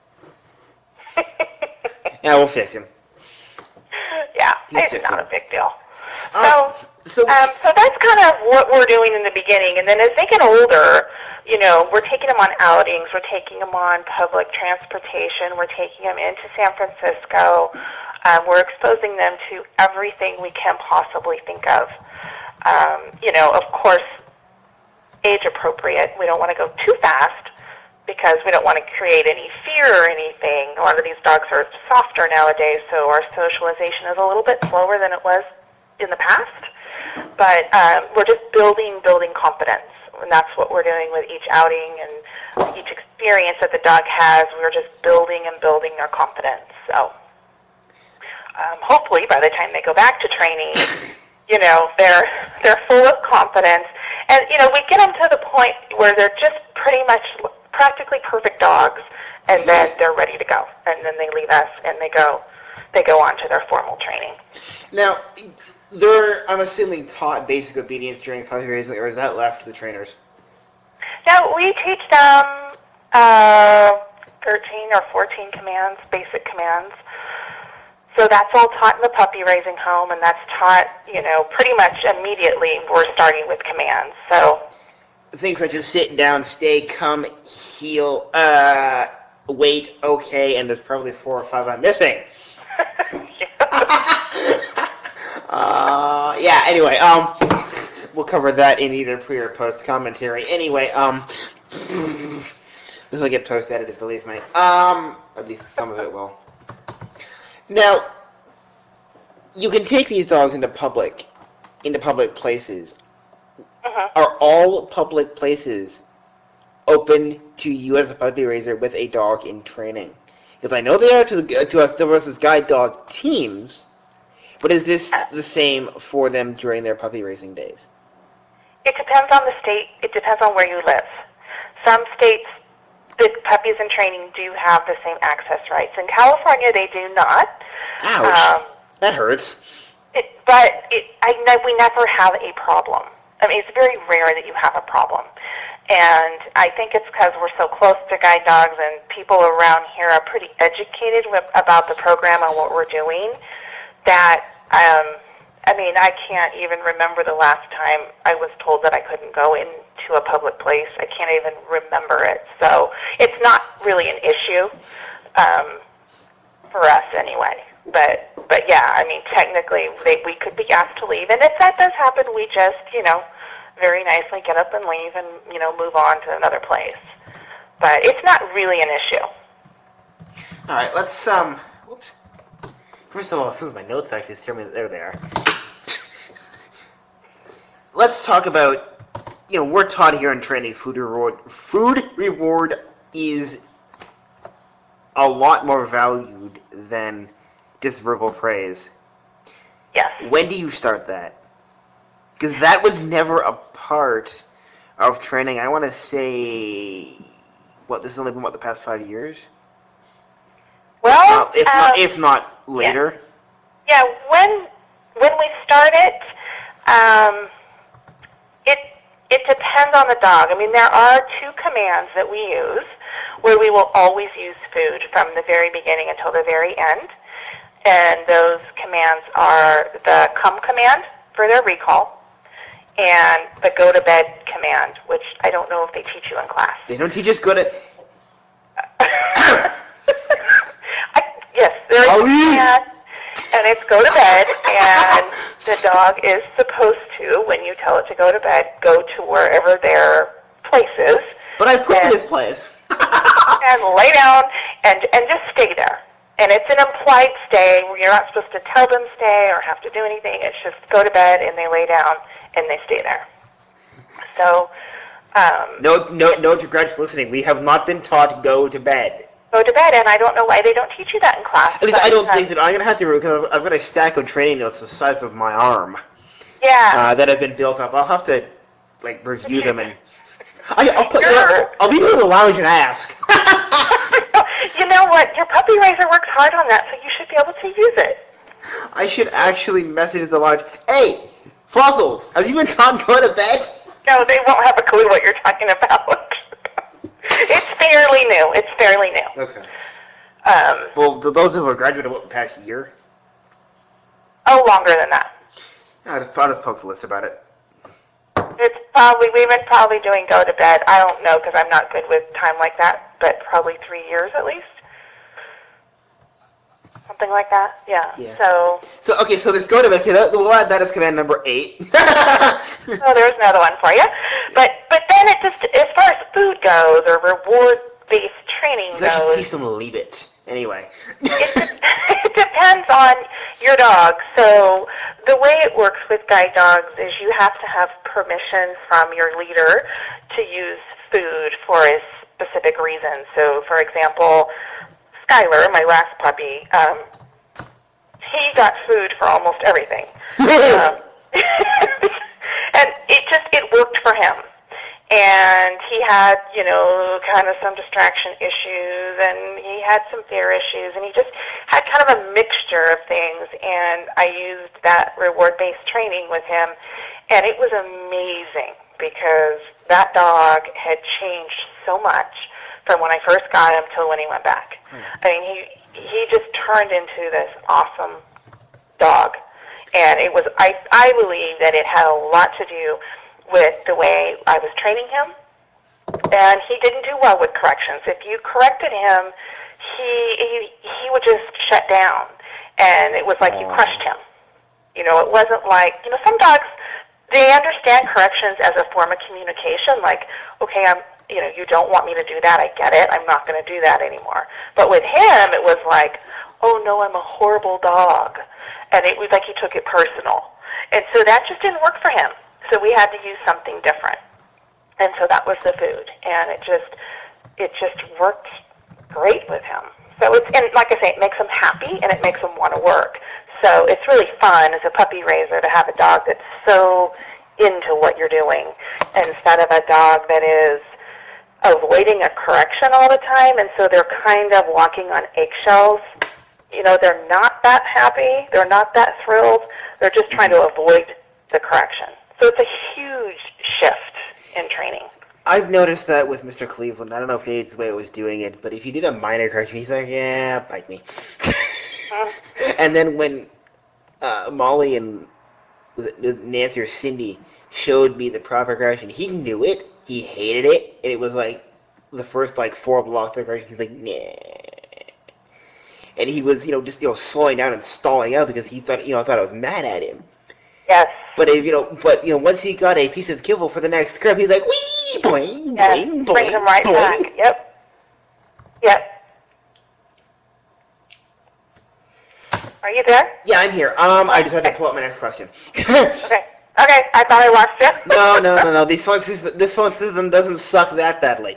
Yeah, we'll fix him. Yeah, He's it's not a big deal. Um, So, so, um, so that's kind of what we're doing in the beginning. And then as they get older, you know, we're taking them on outings. We're taking them on public transportation. We're taking them into San Francisco. Um, we're exposing them to everything we can possibly think of. Um, you know, of course, age appropriate. We don't want to go too fast because we don't want to create any fear or anything. A lot of these dogs are softer nowadays, so our socialization is a little bit slower than it was in the past. But um, we're just building, building confidence, and that's what we're doing with each outing and each experience that the dog has. We're just building and building their confidence. So um, hopefully by the time they go back to training, you know, they're they're full of confidence. And, you know, we get them to the point where they're just pretty much practically perfect dogs, and then they're ready to go. And then they leave us, and they go they go on to their formal training. Now, they're, I'm assuming, taught basic obedience during puppy raising, or is that left to the trainers? No, we teach them uh, thirteen or fourteen commands, basic commands. So that's all taught in the puppy raising home, and that's taught, you know, pretty much immediately. We're starting with commands. So things such as sit down, stay, come, heel, uh, wait, okay, and there's probably four or five I'm missing. uh, yeah. Anyway, um, we'll cover that in either pre or post commentary. Anyway, um, this will get post edited, believe me. Um, at least some of it will. Now, you can take these dogs into public, into public places. Uh-huh. Are all public places open to you as a puppy raiser with a dog in training? Because I know they are to the, to us, to us as guide dog teams, but is this the same for them during their puppy raising days? It depends on the state. It depends on where you live. Some states, the puppies in training do have the same access rights. In California, they do not. Ouch. Um, that hurts. It, but it, I, we never have a problem. I mean, it's very rare that you have a problem. And I think it's because we're so close to guide dogs and people around here are pretty educated with, about the program and what we're doing that, um, I mean, I can't even remember the last time I was told that I couldn't go into a public place. I can't even remember it. So it's not really an issue um, for us anyway. But, but yeah, I mean, technically they, we could be asked to leave. And if that does happen, we just, you know, very nicely get up and leave and, you know, move on to another place. But it's not really an issue. All right, let's, um, whoops. First of all, as soon as my notes actually tell me that there they are. Let's talk about, you know, we're taught here in training food reward. Food reward is a lot more valued than just verbal praise. Yes. When do you start that? Because that was never a part of training. I want to say, what, this has only been, what, the past five years? Well, uh, if, um, not, if not later. Yeah, yeah when when we started, um, it it depends on the dog. I mean, there are two commands that we use where we will always use food from the very beginning until the very end. And those commands are the come command for their recall and the go to bed command, which I don't know if they teach you in class. They don't teach us go to... I, yes, there is a command, and it's go to bed, and the dog is supposed to, when you tell it to go to bed, go to wherever their place is. But I put and, this place. and lay down and, and just stay there. And it's an implied stay where you're not supposed to tell them stay or have to do anything. It's just go to bed, and they lay down, and they stay there. So... Um, no, no, no regrets for listening. We have not been taught go to bed. Go to bed, and I don't know why they don't teach you that in class. At least I don't think that I'm gonna have to, because I've got a stack of training notes the size of my arm. Yeah. Uh, that have been built up. I'll have to like review them and. I, I'll put. I'll, I'll leave it in the lounge and ask. You know what? Your puppy raiser works hard on that, so you should be able to use it. I should actually message the lounge. Hey, fossils! Have you been taught go to bed? No, they won't have a clue what you're talking about. It's fairly new. It's fairly new. Okay. Um, well, those who have graduated what, the past year? Oh, longer than that. I'll just, I'll just poke the list about it. It's probably, we've been probably doing go to bed. I don't know because I'm not good with time like that, but probably three years at least. Something like that, yeah. yeah. So, so okay, so there's go to bed. Okay, that, we'll add that as command number eight. oh, there's another one for you. But but then it just, as far as food goes or reward-based training you goes, should teach them to leave it. Anyway. it, it depends on your dog. So the way it works with guide dogs is you have to have permission from your leader to use food for a specific reason. So, for example, Skylar, my last puppy, um, he got food for almost everything. um, and it just, it worked for him. And he had, you know, kind of some distraction issues, and he had some fear issues, and he just had kind of a mixture of things, and I used that reward-based training with him, and it was amazing because that dog had changed so much from when I first got him till when he went back. I mean, he he just turned into this awesome dog, and it was I I believe that it had a lot to do with the way I was training him, and he didn't do well with corrections. If you corrected him, he he he would just shut down, and it was like you crushed him. You know, it wasn't like, you know, some dogs, they understand corrections as a form of communication, like, okay, I'm, you know, you don't want me to do that, I get it, I'm not going to do that anymore. But with him, it was like, oh no, I'm a horrible dog. And it was like he took it personal. And so that just didn't work for him. So we had to use something different. And so that was the food. And it just, it just worked great with him. So it's, and like I say, it makes him happy and it makes him want to work. So it's really fun as a puppy raiser to have a dog that's so into what you're doing instead of a dog that is avoiding a correction all the time, and so they're kind of walking on eggshells. You know, they're not that happy. They're not that thrilled. They're just trying to avoid the correction. So it's a huge shift in training. I've noticed that with Mister Cleveland. I don't know if it's the way I was doing it, but if he did a minor correction, he's like, yeah, bite me. Mm-hmm. And then when uh, Molly and was it Nancy or Cindy showed me the proper correction, he knew it. He hated it, and it was like the first like four blocks of the correction. He's like, nah, and he was, you know, just you know slowing down and stalling out because he thought, you know, I thought I was mad at him. Yes. But if, you know, but you know, once he got a piece of kibble for the next script, he's like, wee, boing, yes. boing, Brings boing, him right boing. back. Yep. Yep. Are you there? Yeah, I'm here. Um, I just had to pull up my next question. Okay. Okay, I thought I lost you. no, no, no, no. This phone system, this phone system doesn't suck that badly.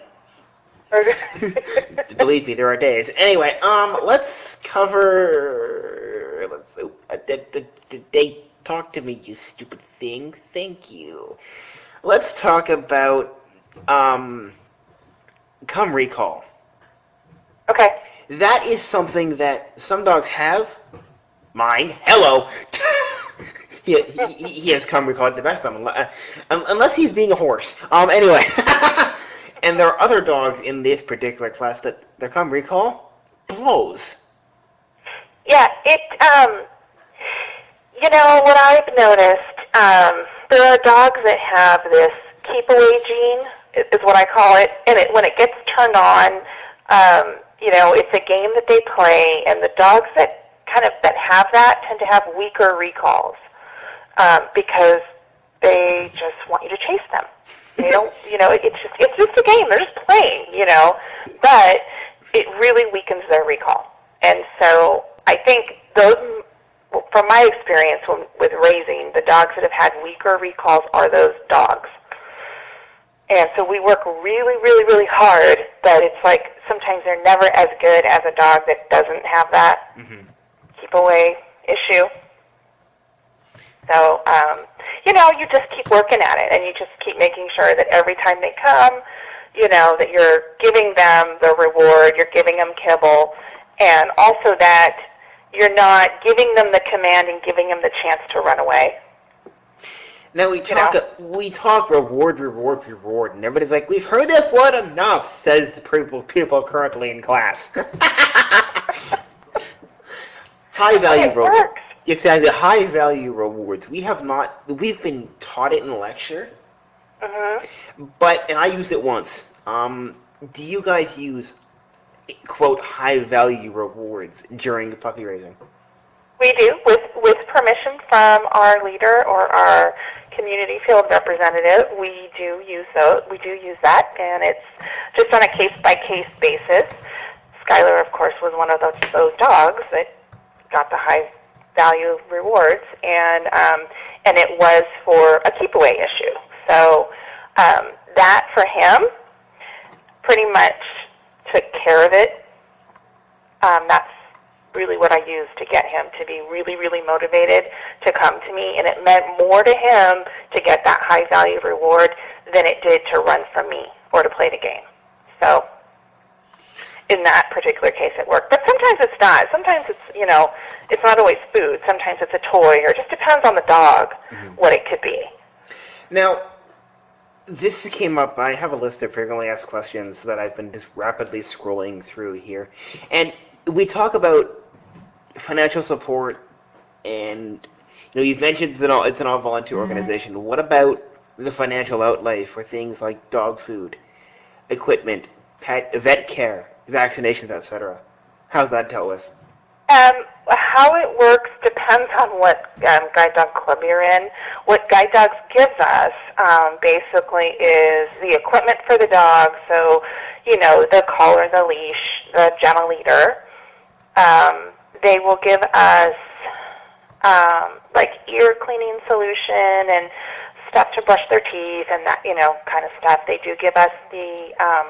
Believe me, there are days. Anyway, um, let's cover. Let's. Oh, uh, did, did, did they talk to me, you stupid thing? Thank you. Let's talk about um, come recall. Okay. That is something that some dogs have. Mine. Hello. he, he, he has come recall at the best of them, uh, unless he's being a horse. Um, anyway. And there are other dogs in this particular class that their come recall blows. Yeah, it, um, you know, what I've noticed, um, there are dogs that have this keep-away gene, is what I call it, and it, when it gets turned on, um, you know, it's a game that they play, and the dogs that kind of, that have that tend to have weaker recalls, um, because they just want you to chase them. They don't, you know, it's just, it's just a game, they're just playing, you know, but it really weakens their recall. And so I think those, from my experience when, with raising, the dogs that have had weaker recalls are those dogs. And so we work really, really, really hard, but it's like sometimes they're never as good as a dog that doesn't have that mm-hmm. keep-away issue. So, um, you know, you just keep working at it, and you just keep making sure that every time they come, you know, that you're giving them the reward, you're giving them kibble, and also that you're not giving them the command and giving them the chance to run away. Now we talk, you know? we talk reward, reward, reward, and everybody's like, we've heard this word enough, says the people, people currently in class. High value rewards. Exactly, high value rewards. We have not, we've been taught it in lecture, mm-hmm. but, and I used it once. Um, do you guys use, quote, high value rewards during puppy raising? We do, with, with permission from our leader or our community field representative. We do use those. We do use that, and it's just on a case-by-case basis. Skylar, of course, was one of those, those dogs that got the high value rewards, and um, and it was for a keep-away issue. So um, that, for him, pretty much took care of it. Um, that's really what I used to get him to be really, really motivated to come to me, and it meant more to him to get that high-value reward than it did to run from me or to play the game. So in that particular case, it worked. But sometimes it's not. Sometimes it's, you know, it's not always food. Sometimes it's a toy, or it just depends on the dog mm-hmm. what it could be. Now, this came up. I have a list of frequently asked questions that I've been just rapidly scrolling through here. And we talk about financial support, and you know, you've mentioned it's an all, it's an all-volunteer organization. Mm-hmm. What about the financial outlay for things like dog food, equipment, pet, vet care, vaccinations, et cetera? How's that dealt with? Um, how it works depends on what um, guide dog club you're in. What Guide Dogs gives us um, basically is the equipment for the dog, so, you know, the collar, the leash, the gentle leader. Um, they will give us um, like ear cleaning solution and stuff to brush their teeth and that, you know, kind of stuff. They do give us the um,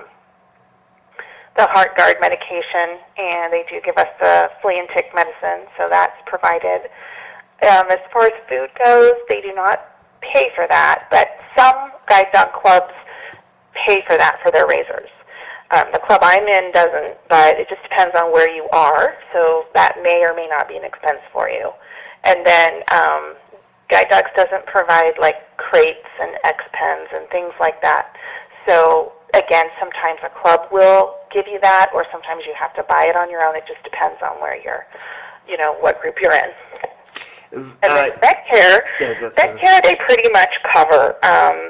the heart guard medication, and they do give us the flea and tick medicine, so that's provided. Um, as far as food goes, they do not pay for that, but some guide dog clubs pay for that for their raisers. Um, the club I'm in doesn't, but it just depends on where you are, so that may or may not be an expense for you. And then um, Guide Dogs doesn't provide like crates and X-Pens and things like that. So again, sometimes a club will give you that, or sometimes you have to buy it on your own. It just depends on where you're, you know, what group you're in. And uh, then vet care, yeah, vet care they pretty much cover. Um,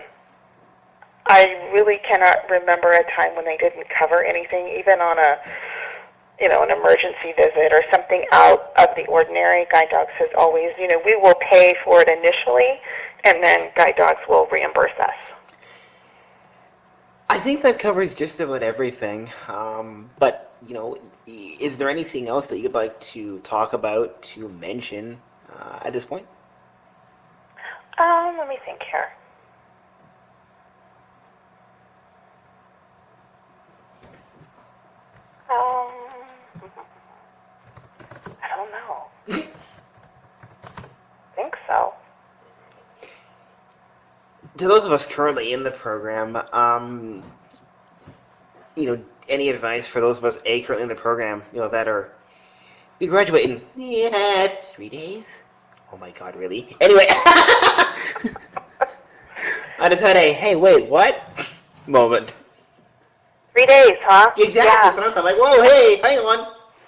I really cannot remember a time when they didn't cover anything, even on a, you know, an emergency visit or something out of the ordinary. Guide Dogs has always, you know, we will pay for it initially, and then Guide Dogs will reimburse us. I think that covers just about everything. Um, but, you know, is there anything else that you'd like to talk about, to mention uh, at this point? Um, let me think here. Um, I don't know. I think so. To those of us currently in the program, um, you know, any advice for those of us A currently in the program, you know, that are we graduate in yeah three days, Oh my God, really? Anyway, I just had a hey, wait, what moment. Three days, huh? Exactly. Yeah. So I'm like, whoa, hey, hang on.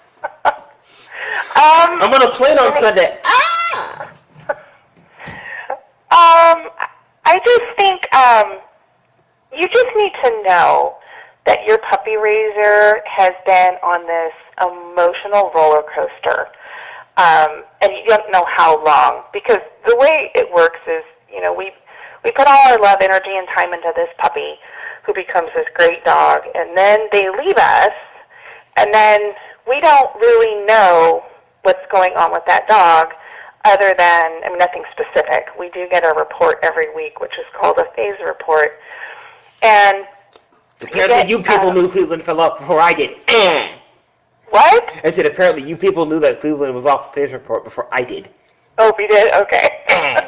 um, I'm on a plane on Sunday. Ah! Um, I just think um, you just need to know that your puppy raiser has been on this emotional roller coaster. Um, and you don't know how long, because the way it works is, you know, we we put all our love, energy, and time into this puppy who becomes this great dog, and then they leave us, and then we don't really know what's going on with that dog other than, I mean, nothing specific. We do get a report every week, which is called a phase report. And apparently you, get, you people uh, knew Cleveland fell off before I did. What? I said apparently you people knew that Cleveland was off the phase report before I did. Oh, we did? Okay.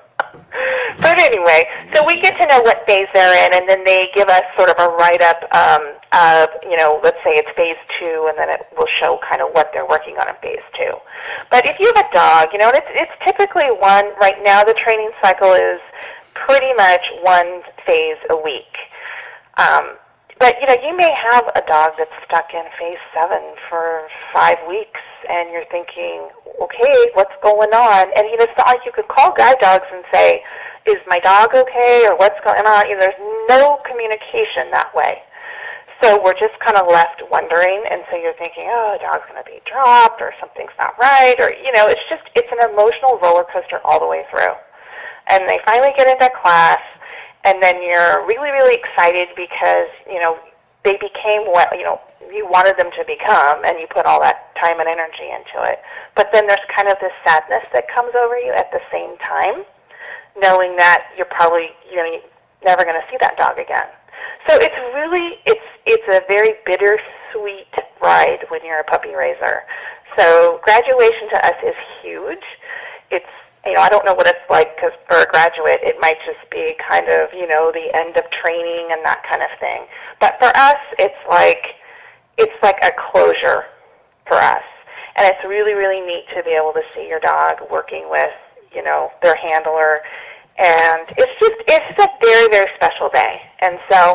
But anyway, so we get to know what phase they're in, and then they give us sort of a write-up um, of, you know, let's say it's phase two, and then it will show kind of what they're working on in phase two. But if you have a dog, you know, and it's, it's typically one, right now the training cycle is pretty much one phase a week. Um, but, you know, you may have a dog that's stuck in phase seven for five weeks, and you're thinking, okay, what's going on? And, you know, it's not like you could call guide dogs and say, is my dog okay, or what's going on? You know, there's no communication that way. So we're just kind of left wondering, and so you're thinking, oh, the dog's going to be dropped, or something's not right, or, you know, it's just, it's an emotional roller coaster all the way through. And they finally get into class, and then you're really, really excited because, you know, they became what, you know, you wanted them to become, and you put all that time and energy into it. But then there's kind of this sadness that comes over you at the same time, knowing that you're probably, you know, never going to see that dog again. So it's really, it's it's a very bittersweet ride when you're a puppy raiser. So graduation to us is huge. It's, you know, I don't know what it's like, because for a graduate, it might just be kind of, you know, the end of training and that kind of thing. But for us, it's like, it's like a closure for us. And it's really, really neat to be able to see your dog working with, you know, their handler. And it's just, it's a very, very special day. And so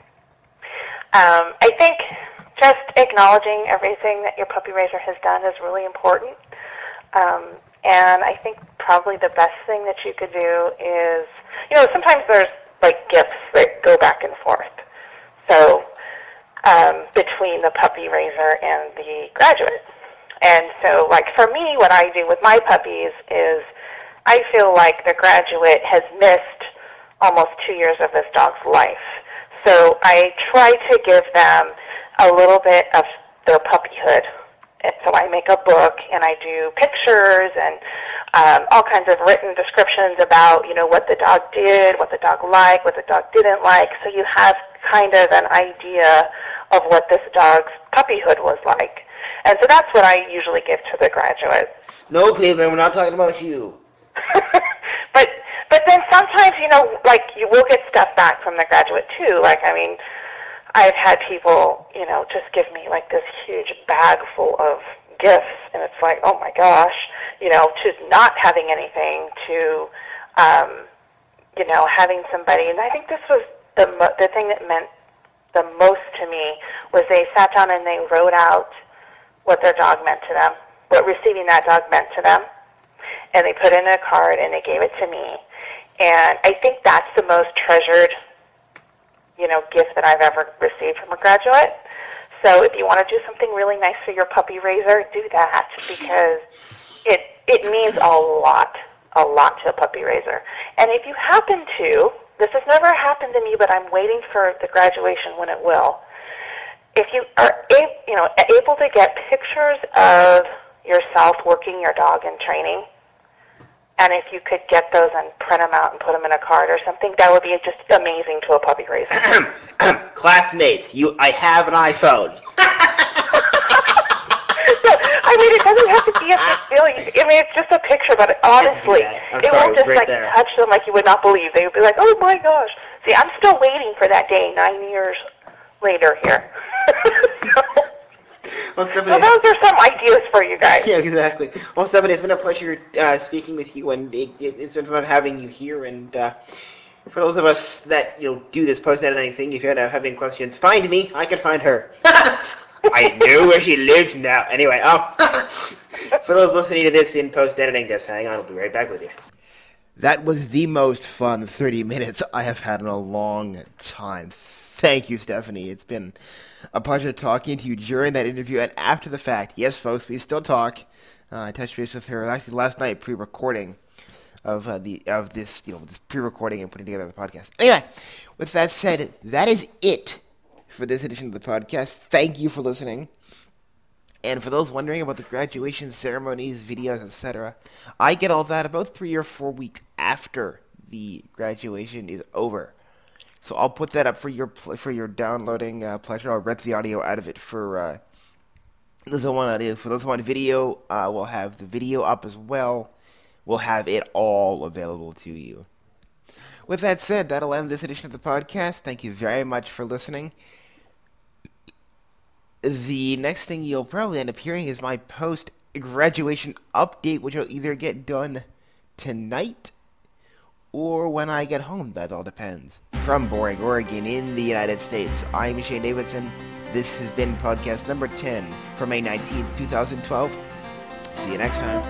um, I think just acknowledging everything that your puppy raiser has done is really important. Um, and I think probably the best thing that you could do is, you know, sometimes there's like gifts that go back and forth. So um, between the puppy raiser and the graduate. And so, like, for me, what I do with my puppies is I feel like the graduate has missed almost two years of this dog's life. So I try to give them a little bit of their puppyhood. And so I make a book, and I do pictures and um, all kinds of written descriptions about, you know, what the dog did, what the dog liked, what the dog didn't like. So you have kind of an idea of what this dog's puppyhood was like. And so that's what I usually give to the graduate. No, Cleveland, we're not talking about you. but but then sometimes, you know, like, you will get stuff back from the graduate, too. Like, I mean, I've had people, you know, just give me, like, this huge bag full of gifts, and it's like, oh, my gosh, you know, to not having anything, to, um, you know, having somebody. And I think this was the mo- the thing that meant the most to me was they sat down and they wrote out what their dog meant to them, what receiving that dog meant to them, and they put in a card and they gave it to me. And I think that's the most treasured, you know, gift that I've ever received from a graduate. So if you want to do something really nice for your puppy raiser, do that, because it it means a lot, a lot to a puppy raiser. And if you happen to, this has never happened to me, but I'm waiting for the graduation when it will. If you are able, you know, able to get pictures of yourself working your dog in training, and if you could get those and print them out and put them in a card or something, that would be just amazing to a puppy raiser. Classmates, you, I have an iPhone. So, I mean, it doesn't have to be a big deal. You, I mean, it's just a picture, but honestly, yeah, it sorry, won't just right like there. touch them like you would not believe. They would be like, "Oh my gosh!" See, I'm still waiting for that day nine years later here. So, Well, So Stephanie, those are some ideas for you guys. yeah, exactly. Well, Stephanie, it's been a pleasure uh, speaking with you, and it, it, it's been fun having you here. And uh, for those of us that you know do this post editing thing, if you end up having questions, find me. I can find her. I know where she lives now. Anyway, um, for those listening to this in post editing, just hang on. I'll be right back with you. That was the most fun thirty minutes I have had in a long time. Thank you, Stephanie. It's been a pleasure talking to you during that interview and after the fact. Yes, folks, we still talk. Uh, I touched base with her actually last night, pre-recording of uh, the of this, you know, this pre-recording and putting together the podcast. Anyway, with that said, that is it for this edition of the podcast. Thank you for listening. And for those wondering about the graduation ceremonies, videos, et cetera, I get all that about three or four weeks after the graduation is over. So I'll put that up for your for your downloading uh, pleasure. I'll rent the audio out of it for uh, those who want audio. For those who want video, uh, we'll have the video up as well. We'll have it all available to you. With that said, that'll end this edition of the podcast. Thank you very much for listening. The next thing you'll probably end up hearing is my post-graduation update, which will either get done tonight or when I get home. That all depends. From Boring, Oregon, in the United States, I'm Shane Davidson. This has been podcast number ten for May nineteenth, twenty twelve. See you next time.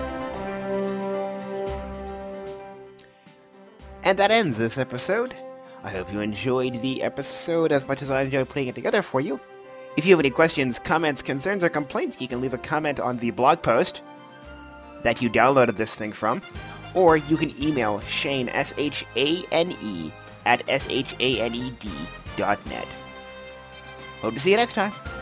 And that ends this episode. I hope you enjoyed the episode as much as I enjoyed putting it together for you. If you have any questions, comments, concerns, or complaints, you can leave a comment on the blog post that you downloaded this thing from, or you can email Shane, S H A N E, at S H A N E D dot net. Hope to see you next time.